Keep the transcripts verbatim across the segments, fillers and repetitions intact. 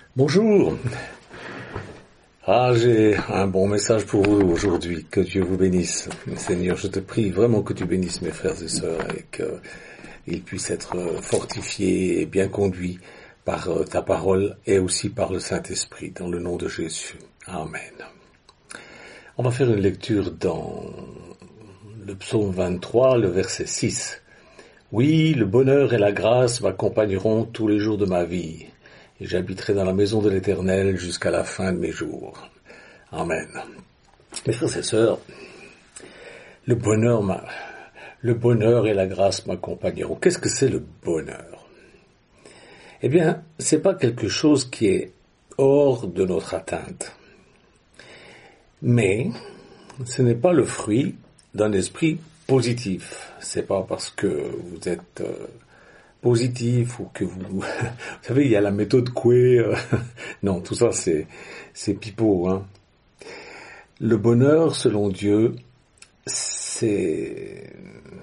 Bonjour. Ah, j'ai un bon message pour vous aujourd'hui. Que Dieu vous bénisse. Seigneur, je te prie vraiment que tu bénisses mes frères et sœurs et qu'ils puissent être fortifiés et bien conduits par ta parole et aussi par le Saint-Esprit, dans le nom de Jésus. Amen. On va faire une lecture dans le psaume vingt-trois, le verset six. Oui, le bonheur et la grâce m'accompagneront tous les jours de ma vie. Et j'habiterai dans la maison de l'Éternel jusqu'à la fin de mes jours. Amen. Mes frères et sœurs, le bonheur, m'a, le bonheur et la grâce m'accompagneront. Qu'est-ce que c'est le bonheur? Eh bien, c'est pas quelque chose qui est hors de notre atteinte. Mais, ce n'est pas le fruit d'un esprit positif. C'est pas parce que vous êtes euh, positif ou que vous... Vous savez, il y a la méthode Coué. Euh, non, tout ça, c'est, c'est pipeau. Hein. Le bonheur, selon Dieu, c'est...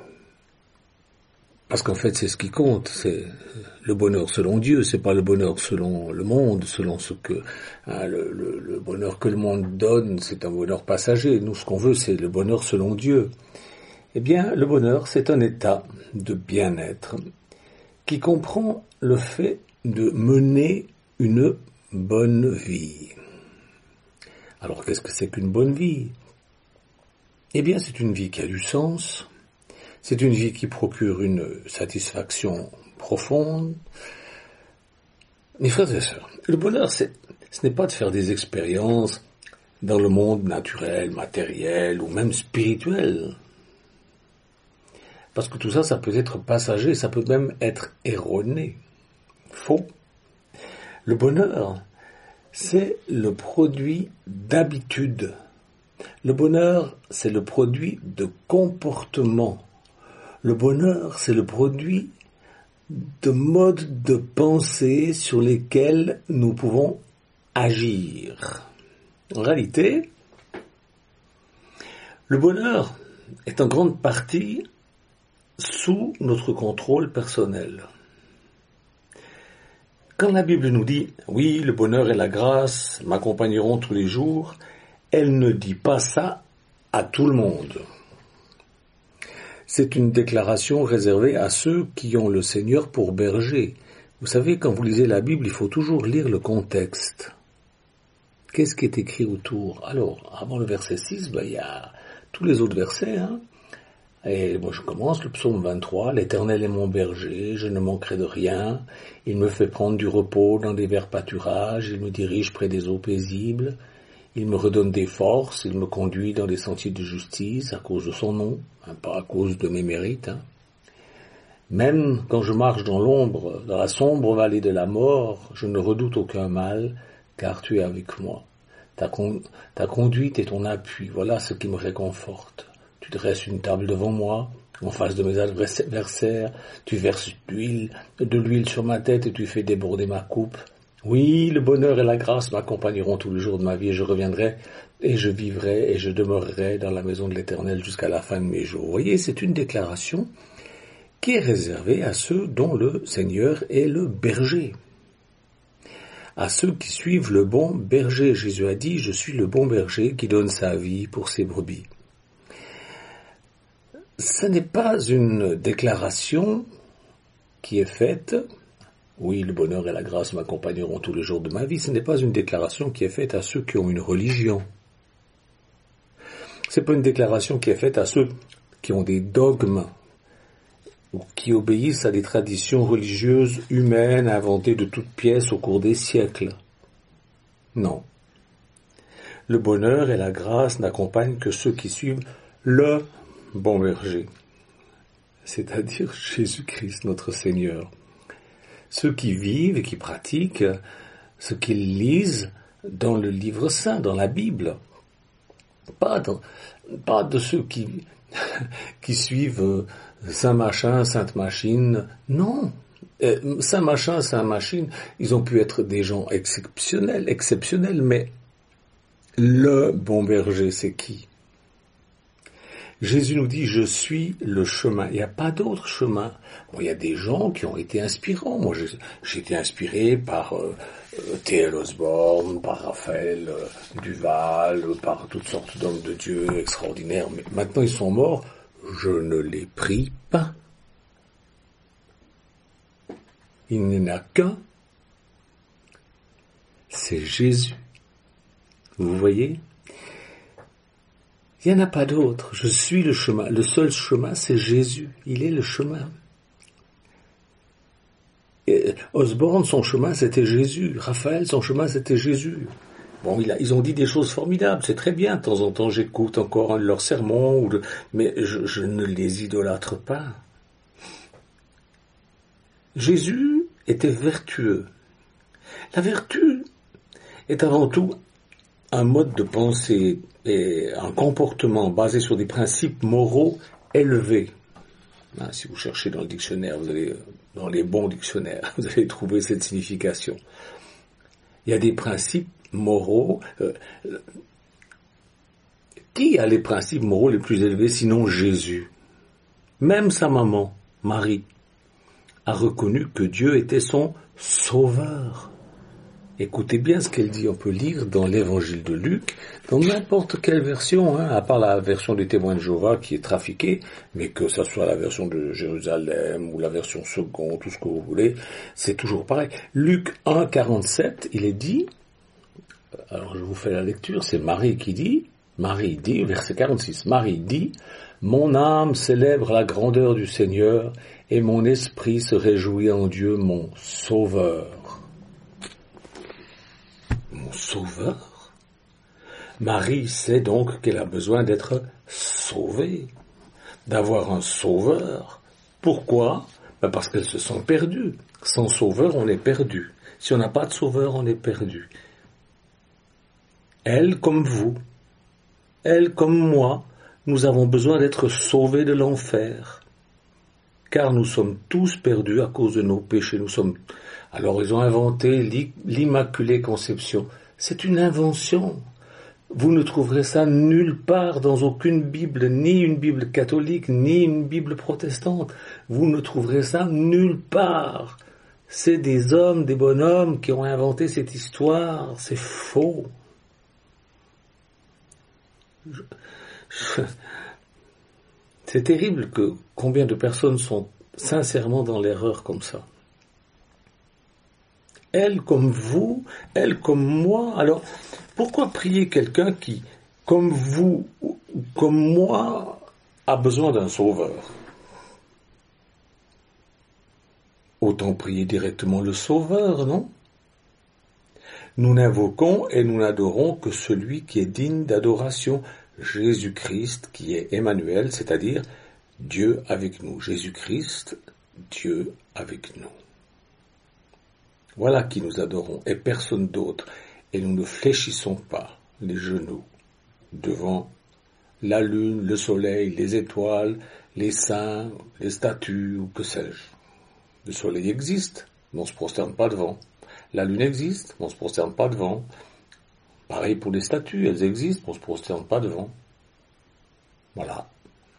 Parce qu'en fait, c'est ce qui compte. C'est le bonheur selon Dieu. C'est pas le bonheur selon le monde, selon ce que... Hein, le, le, le bonheur que le monde donne, c'est un bonheur passager. Nous, ce qu'on veut, c'est le bonheur selon Dieu. Eh bien, le bonheur, c'est un état de bien-être qui comprend le fait de mener une bonne vie. Alors, qu'est-ce que c'est qu'une bonne vie? Eh bien, c'est une vie qui a du sens, c'est une vie qui procure une satisfaction profonde. Mes frères et sœurs, le bonheur, c'est, ce n'est pas de faire des expériences dans le monde naturel, matériel ou même spirituel. Parce que tout ça, ça peut être passager, ça peut même être erroné, faux. Le bonheur, c'est le produit d'habitude. Le bonheur, c'est le produit de comportement. Le bonheur, c'est le produit de modes de pensée sur lesquels nous pouvons agir. En réalité, le bonheur est en grande partie sous notre contrôle personnel. Quand la Bible nous dit « Oui, le bonheur et la grâce m'accompagneront tous les jours », elle ne dit pas ça à tout le monde. C'est une déclaration réservée à ceux qui ont le Seigneur pour berger. Vous savez, quand vous lisez la Bible, il faut toujours lire le contexte. Qu'est-ce qui est écrit autour? Alors, avant le verset six, ben, il y a tous les autres versets, hein. Et moi je commence le psaume vingt-trois, « L'Éternel est mon berger, je ne manquerai de rien. Il me fait prendre du repos dans des verts pâturages, il me dirige près des eaux paisibles. Il me redonne des forces, il me conduit dans des sentiers de justice à cause de son nom, hein, pas à cause de mes mérites. Hein. Même quand je marche dans l'ombre, dans la sombre vallée de la mort, je ne redoute aucun mal, car tu es avec moi. Ta, con- ta conduite et ton appui, voilà ce qui me réconforte. Tu dresses une table devant moi, en face de mes adversaires, tu verses d'huile, de l'huile sur ma tête et tu fais déborder ma coupe. Oui, le bonheur et la grâce m'accompagneront tous les jours de ma vie et je reviendrai et je vivrai et je demeurerai dans la maison de l'Éternel jusqu'à la fin de mes jours. Vous voyez, c'est une déclaration qui est réservée à ceux dont le Seigneur est le berger. À ceux qui suivent le bon berger. Jésus a dit, je suis le bon berger qui donne sa vie pour ses brebis. Ce n'est pas une déclaration qui est faite, oui, le bonheur et la grâce m'accompagneront tous les jours de ma vie, ce n'est pas une déclaration qui est faite à ceux qui ont une religion. Ce n'est pas une déclaration qui est faite à ceux qui ont des dogmes ou qui obéissent à des traditions religieuses humaines inventées de toutes pièces au cours des siècles. Non. Le bonheur et la grâce n'accompagnent que ceux qui suivent le bon berger, c'est-à-dire Jésus-Christ, notre Seigneur. Ceux qui vivent et qui pratiquent ce qu'ils lisent dans le livre saint, dans la Bible. Pas, dans, pas de ceux qui, qui suivent Saint Machin, Sainte Machine. Non. Euh, Saint Machin, Saint Machine, ils ont pu être des gens exceptionnels, exceptionnels, mais le bon berger, c'est qui? Jésus nous dit, je suis le chemin. Il n'y a pas d'autre chemin. Bon, il y a des gens qui ont été inspirants. Moi, j'ai, j'ai été inspiré par euh, T L Osborne, par Raphaël euh, Duval, par toutes sortes d'hommes de Dieu extraordinaires. Mais maintenant ils sont morts, je ne les prie pas. Il n'y en a qu'un, c'est Jésus. Vous voyez ? Il n'y en a pas d'autre. Je suis le chemin. Le seul chemin, c'est Jésus. Il est le chemin. Et Osborne, son chemin, c'était Jésus. Raphaël, son chemin, c'était Jésus. Bon, il a, ils ont dit des choses formidables. C'est très bien. De temps en temps, j'écoute encore un de leurs sermons, ou de, mais je, je ne les idolâtre pas. Jésus était vertueux. La vertu est avant tout un mode de pensée et un comportement basé sur des principes moraux élevés. Hein, si vous cherchez dans le dictionnaire, vous allez, dans les bons dictionnaires, vous allez trouver cette signification. Il y a des principes moraux. Euh, qui a les principes moraux les plus élevés sinon Jésus ? Même sa maman, Marie, a reconnu que Dieu était son sauveur. Écoutez bien ce qu'elle dit, on peut lire dans l'évangile de Luc, dans n'importe quelle version, hein, à part la version des témoins de Jéhovah qui est trafiquée, mais que ça soit la version de Jérusalem ou la version seconde, tout ce que vous voulez, c'est toujours pareil. Luc un, quarante-sept, il est dit, alors je vous fais la lecture, c'est Marie qui dit, Marie dit, verset quarante-six, Marie dit, « Mon âme célèbre la grandeur du Seigneur, et mon esprit se réjouit en Dieu, mon Sauveur. » Mon Sauveur. Marie sait donc qu'elle a besoin d'être sauvée, d'avoir un Sauveur. Pourquoi ? Ben parce qu'elle se sent perdue. Sans Sauveur, on est perdu. Si on n'a pas de Sauveur, on est perdu. Elle comme vous, elle comme moi, nous avons besoin d'être sauvés de l'enfer. Car nous sommes tous perdus à cause de nos péchés. Nous sommes... Alors ils ont inventé l'Immaculée Conception. C'est une invention. Vous ne trouverez ça nulle part dans aucune Bible, ni une Bible catholique, ni une Bible protestante. Vous ne trouverez ça nulle part. C'est des hommes, des bonhommes qui ont inventé cette histoire. C'est faux. Je... Je... C'est terrible que combien de personnes sont sincèrement dans l'erreur comme ça. Elle comme vous, elle comme moi. Alors, pourquoi prier quelqu'un qui, comme vous, ou comme moi, a besoin d'un sauveur ? Autant prier directement le sauveur, non ? Nous n'invoquons et nous n'adorons que celui qui est digne d'adoration, Jésus-Christ, qui est Emmanuel, c'est-à-dire Dieu avec nous. Jésus-Christ, Dieu avec nous. Voilà qui nous adorons, et personne d'autre, et nous ne fléchissons pas les genoux devant la lune, le soleil, les étoiles, les saints, les statues, ou que sais-je. Le soleil existe, mais on ne se prosterne pas devant. La lune existe, mais on ne se prosterne pas devant. Pareil pour les statues, elles existent, mais on ne se prosterne pas devant. Voilà.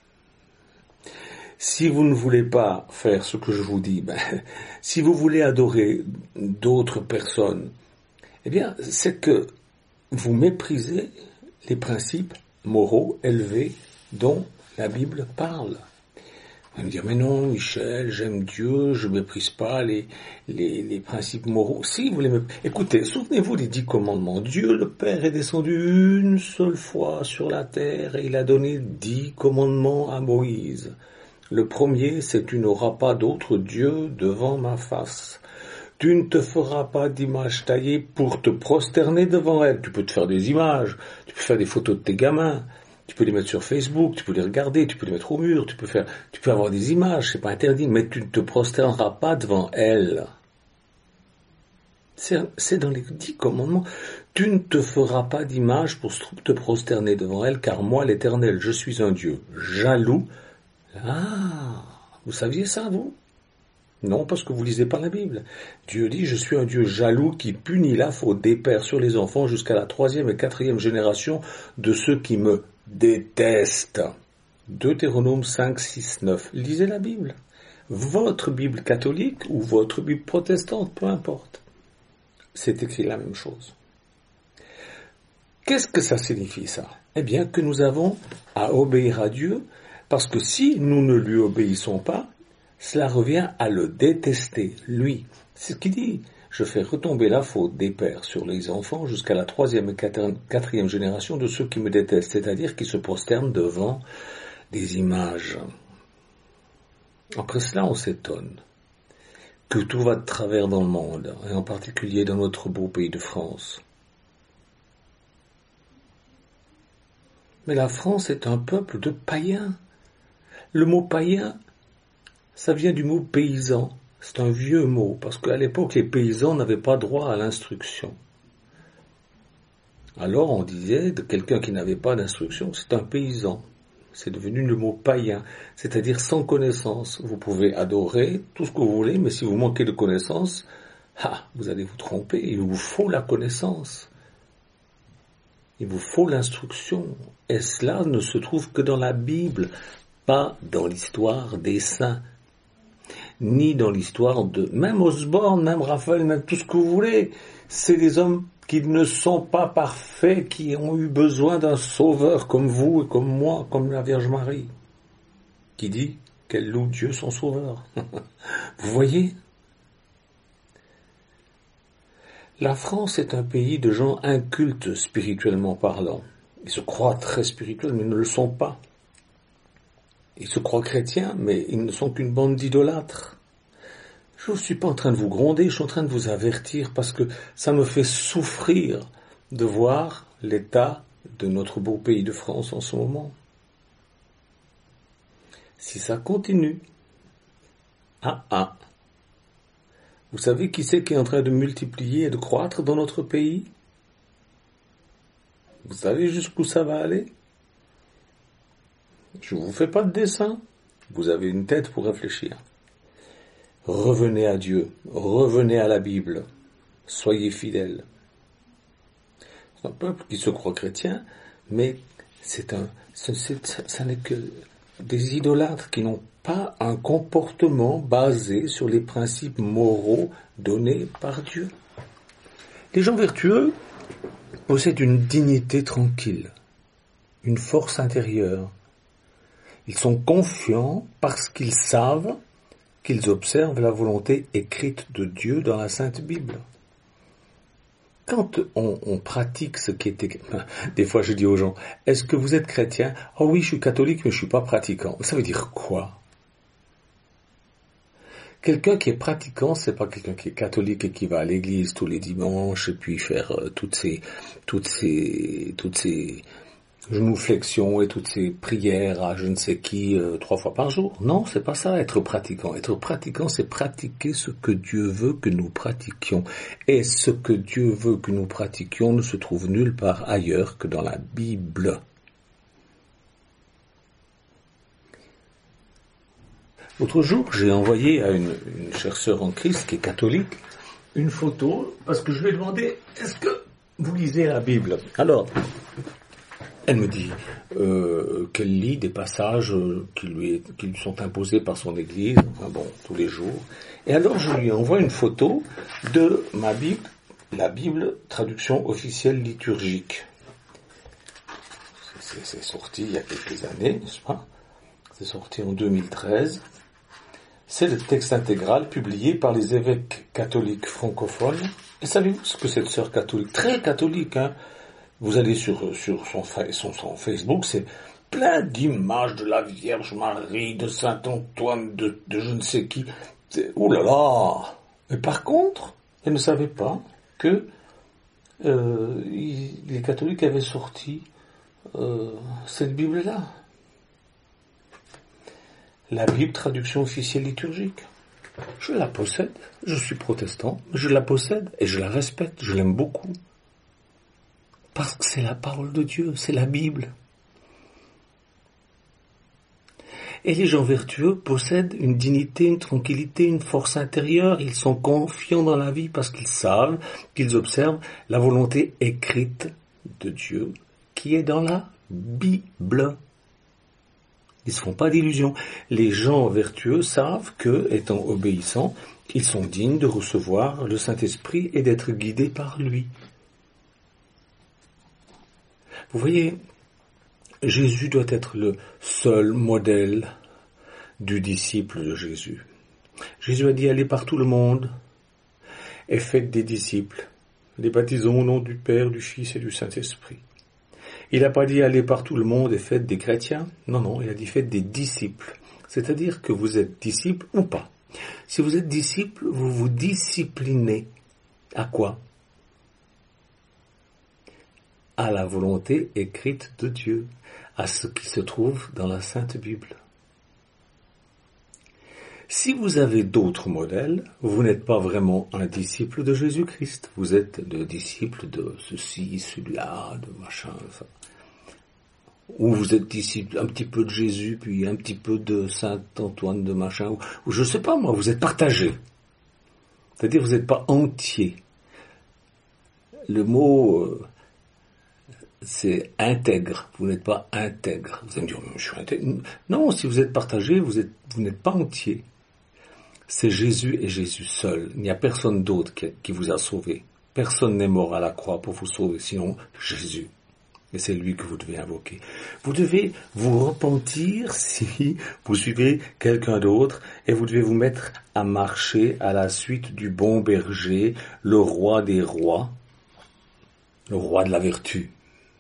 Si vous ne voulez pas faire ce que je vous dis, ben, si vous voulez adorer d'autres personnes, eh bien, c'est que vous méprisez les principes moraux élevés dont la Bible parle. Vous allez me dire, mais non, Michel, j'aime Dieu, je ne méprise pas les, les, les principes moraux. Si vous les méprisez, écoutez, souvenez-vous des dix commandements. Dieu le Père est descendu une seule fois sur la terre et il a donné dix commandements à Moïse. Le premier, c'est « Tu n'auras pas d'autre Dieu devant ma face. Tu ne te feras pas d'image taillée pour te prosterner devant elle. » Tu peux te faire des images, tu peux faire des photos de tes gamins, tu peux les mettre sur Facebook, tu peux les regarder, tu peux les mettre au mur, tu peux faire, tu peux avoir des images, c'est pas interdit, mais tu ne te prosterneras pas devant elle. C'est, c'est dans les dix commandements. Tu ne te feras pas d'image pour te prosterner devant elle, car moi, l'Éternel, je suis un Dieu jaloux. Ah, vous saviez ça, vous ? Non, parce que vous lisez pas la Bible. Dieu dit, je suis un Dieu jaloux qui punit la faute des pères sur les enfants jusqu'à la troisième et quatrième génération de ceux qui me détestent. Deutéronome cinq, six, neuf. Lisez la Bible. Votre Bible catholique ou votre Bible protestante, peu importe. C'est c'est écrit la même chose. Qu'est-ce que ça signifie ça? Eh bien que nous avons à obéir à Dieu, parce que si nous ne lui obéissons pas, cela revient à le détester, lui. C'est ce qu'il dit. Je fais retomber la faute des pères sur les enfants jusqu'à la troisième et quatrième génération de ceux qui me détestent, c'est-à-dire qui se prosternent devant des images. Après cela, on s'étonne que tout va de travers dans le monde, et en particulier dans notre beau pays de France. Mais la France est un peuple de païens. Le mot païen, ça vient du mot paysan. C'est un vieux mot, parce qu'à l'époque, les paysans n'avaient pas droit à l'instruction. Alors on disait de quelqu'un qui n'avait pas d'instruction, c'est un paysan. C'est devenu le mot païen, c'est-à-dire sans connaissance. Vous pouvez adorer tout ce que vous voulez, mais si vous manquez de connaissance, ah, vous allez vous tromper, il vous faut la connaissance. Il vous faut l'instruction. Et cela ne se trouve que dans la Bible, pas dans l'histoire des saints, ni dans l'histoire de... Même Osborne, même Raphaël, même tout ce que vous voulez. C'est des hommes qui ne sont pas parfaits, qui ont eu besoin d'un sauveur comme vous et comme moi, comme la Vierge Marie, qui dit qu'elle loue Dieu son sauveur. Vous voyez ? La France est un pays de gens incultes spirituellement parlant. Ils se croient très spirituels, mais ils ne le sont pas. Ils se croient chrétiens, mais ils ne sont qu'une bande d'idolâtres. Je ne suis pas en train de vous gronder, je suis en train de vous avertir parce que ça me fait souffrir de voir l'état de notre beau pays de France en ce moment. Si ça continue, ah ah, vous savez qui c'est qui est en train de multiplier et de croître dans notre pays? Vous savez jusqu'où ça va aller? Je ne vous fais pas de dessin. Vous avez une tête pour réfléchir. Revenez à Dieu. Revenez à la Bible. Soyez fidèles. C'est un peuple qui se croit chrétien, mais c'est un, c'est, c'est, ça n'est que des idolâtres qui n'ont pas un comportement basé sur les principes moraux donnés par Dieu. Les gens vertueux possèdent une dignité tranquille, une force intérieure. Ils sont confiants parce qu'ils savent qu'ils observent la volonté écrite de Dieu dans la Sainte Bible. Quand on, on pratique ce qui est... Des fois je dis aux gens, est-ce que vous êtes chrétien? Oh oui, je suis catholique, mais je ne suis pas pratiquant. Ça veut dire quoi? Quelqu'un qui est pratiquant, c'est pas quelqu'un qui est catholique et qui va à l'église tous les dimanches et puis faire euh, toutes ces, toutes ces, toutes ces genuflexions et toutes ces prières à je ne sais qui euh, trois fois par jour. Non, c'est pas ça, être pratiquant. Être pratiquant, c'est pratiquer ce que Dieu veut que nous pratiquions. Et ce que Dieu veut que nous pratiquions ne se trouve nulle part ailleurs que dans la Bible. L'autre jour, j'ai envoyé à une, une chère sœur en Christ qui est catholique une photo parce que je lui ai demandé est-ce que vous lisez la Bible? Alors, elle me dit euh, qu'elle lit des passages qui lui, qui lui sont imposés par son église, enfin bon, tous les jours. Et alors je lui envoie une photo de ma Bible, la Bible traduction officielle liturgique. C'est, c'est sorti il y a quelques années, n'est-ce pas? C'est sorti en deux mille treize. C'est le texte intégral publié par les évêques catholiques francophones. Et savez-vous ce que cette sœur catholique, très catholique, hein, vous allez sur, sur son, son, son Facebook, c'est plein d'images de la Vierge Marie, de Saint-Antoine, de, de je ne sais qui. Ouh là là! Mais par contre, elle ne savait pas que euh, il, les catholiques avaient sorti euh, cette Bible-là. La Bible, traduction officielle liturgique. Je la possède, je suis protestant, mais je la possède et je la respecte, je l'aime beaucoup. Parce que c'est la parole de Dieu, c'est la Bible. Et les gens vertueux possèdent une dignité, une tranquillité, une force intérieure. Ils sont confiants dans la vie parce qu'ils savent, qu'ils observent la volonté écrite de Dieu qui est dans la Bible. Ils ne se font pas d'illusions. Les gens vertueux savent que, étant obéissants, Ils sont dignes de recevoir le Saint-Esprit et d'être guidés par lui. Vous voyez, Jésus doit être le seul modèle du disciple de Jésus. Jésus a dit, allez par tout le monde et faites des disciples, les baptisons au nom du Père, du Fils et du Saint-Esprit. Il n'a pas dit, allez par tout le monde et faites des chrétiens. Non, non, il a dit, faites des disciples. C'est-à-dire que vous êtes disciple ou pas. Si vous êtes disciple, vous vous disciplinez. À quoi? À la volonté écrite de Dieu, à ce qui se trouve dans la Sainte Bible. Si vous avez d'autres modèles, vous n'êtes pas vraiment un disciple de Jésus-Christ. Vous êtes le disciple de ceci, celui-là, de machin, ça. Ou vous êtes disciple un petit peu de Jésus, puis un petit peu de Saint Antoine, de machin, ou, ou je sais pas moi, vous êtes partagé. C'est-à-dire vous n'êtes pas entier. Le mot, euh, c'est intègre. Vous n'êtes pas intègre. Vous allez me dire, je suis intègre. Non, si vous êtes partagé, vous êtes, vous n'êtes pas entier. C'est Jésus et Jésus seul. Il n'y a personne d'autre qui, qui vous a sauvé. Personne n'est mort à la croix pour vous sauver, sinon Jésus. Et c'est lui que vous devez invoquer. Vous devez vous repentir si vous suivez quelqu'un d'autre et vous devez vous mettre à marcher à la suite du bon berger, le roi des rois, le roi de la vertu.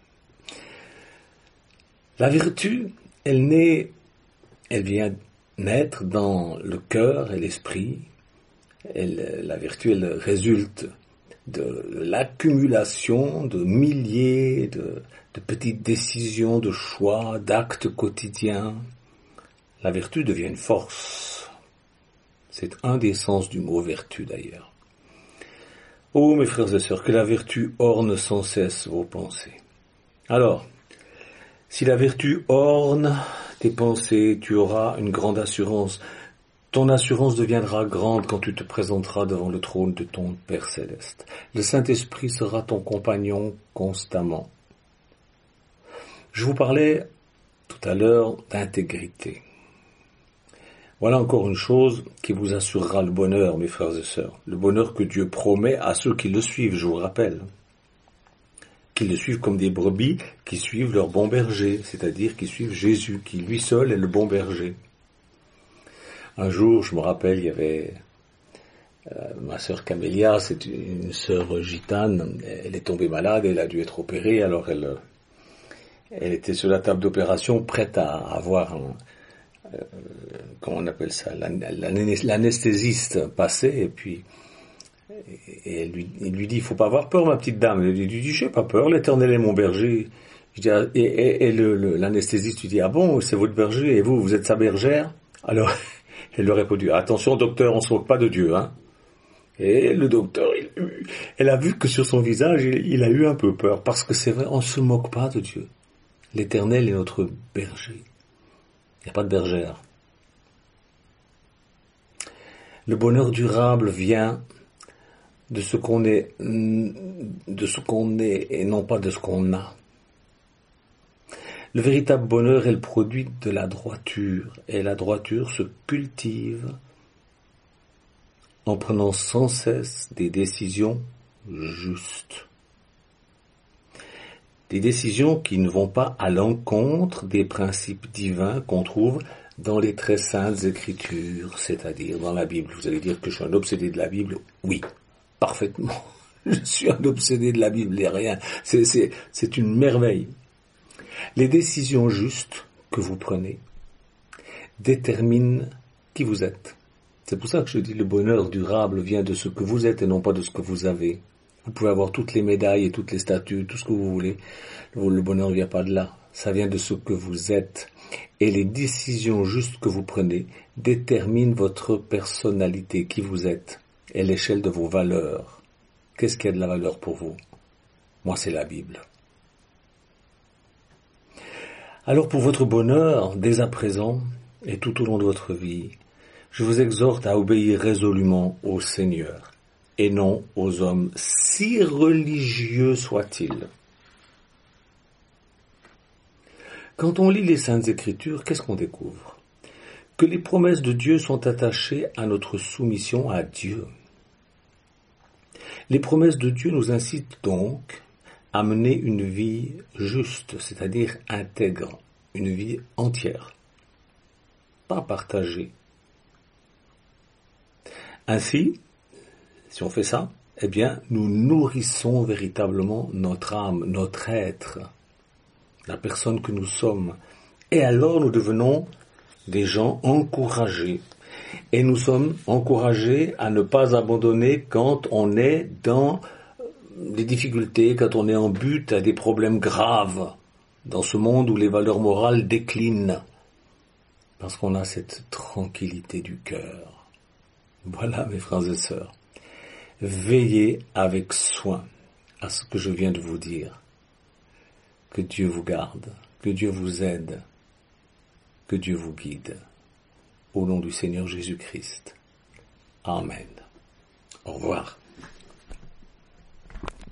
La vertu, elle naît, elle vient naître dans le cœur et l'esprit. Elle, la vertu, elle résulte de l'accumulation de milliers de, de petites décisions, de choix, d'actes quotidiens. La vertu devient une force. C'est un des sens du mot vertu d'ailleurs. Oh mes frères et sœurs, que la vertu orne sans cesse vos pensées. Alors, si la vertu orne tes pensées, tu auras une grande assurance. Ton assurance deviendra grande quand tu te présenteras devant le trône de ton Père céleste. Le Saint-Esprit sera ton compagnon constamment. Je vous parlais tout à l'heure d'intégrité. Voilà encore une chose qui vous assurera le bonheur, mes frères et sœurs. Le bonheur que Dieu promet à ceux qui le suivent, je vous rappelle. Qu'ils le suivent comme des brebis qui suivent leur bon berger, c'est-à-dire qui suivent Jésus, qui lui seul est le bon berger. Un jour, je me rappelle, il y avait euh, ma sœur Camélia, c'est une sœur gitane, elle est tombée malade, elle a dû être opérée, alors elle, elle était sur la table d'opération, prête à avoir, un, euh, comment on appelle ça, l'anesthésiste passé, et puis et elle lui, il lui dit, il faut pas avoir peur, ma petite dame. Elle lui dit, j'ai pas peur, l'Éternel est mon berger. Je dis, et, et, et le, le, l'anesthésiste lui dit, ah bon, c'est votre berger, et vous, vous êtes sa bergère? Alors, elle lui a répondu, attention docteur, on se moque pas de Dieu, hein. Et le docteur, il, elle a vu que sur son visage, il, il a eu un peu peur, parce que c'est vrai, on se moque pas de Dieu. L'Éternel est notre berger. Il n'y a pas de bergère. Le bonheur durable vient de ce qu'on est, de ce qu'on est et non pas de ce qu'on a. Le véritable bonheur est le produit de la droiture, et la droiture se cultive en prenant sans cesse des décisions justes. Des décisions qui ne vont pas à l'encontre des principes divins qu'on trouve dans les très saintes Écritures, c'est-à-dire dans la Bible. Vous allez dire que je suis un obsédé de la Bible? Oui. Parfaitement. Je suis un obsédé de la Bible et rien. C'est, c'est, c'est une merveille. Les décisions justes que vous prenez déterminent qui vous êtes. C'est pour ça que je dis le bonheur durable vient de ce que vous êtes et non pas de ce que vous avez. Vous pouvez avoir toutes les médailles et toutes les statues, tout ce que vous voulez. Le bonheur ne vient pas de là. Ça vient de ce que vous êtes. Et les décisions justes que vous prenez déterminent votre personnalité, qui vous êtes. Et l'échelle de vos valeurs. Qu'est-ce qui a de la valeur pour vous? Moi, c'est la Bible. Alors, pour votre bonheur, dès à présent, et tout au long de votre vie, je vous exhorte à obéir résolument au Seigneur, et non aux hommes, si religieux soient-ils. Quand on lit les Saintes Écritures, qu'est-ce qu'on découvre? que les promesses de Dieu sont attachées à notre soumission à Dieu. Les promesses de Dieu nous incitent donc à mener une vie juste, c'est-à-dire intègre, une vie entière, pas partagée. Ainsi, si on fait ça, eh bien, nous nourrissons véritablement notre âme, notre être, la personne que nous sommes. Et alors nous devenons des gens encouragés. Et nous sommes encouragés à ne pas abandonner quand on est dans des difficultés, quand on est en butte à des problèmes graves, dans ce monde où les valeurs morales déclinent, parce qu'on a cette tranquillité du cœur. Voilà, mes frères et sœurs. Veillez avec soin à ce que je viens de vous dire. Que Dieu vous garde, que Dieu vous aide, que Dieu vous guide. Au nom du Seigneur Jésus-Christ. Amen. Au revoir.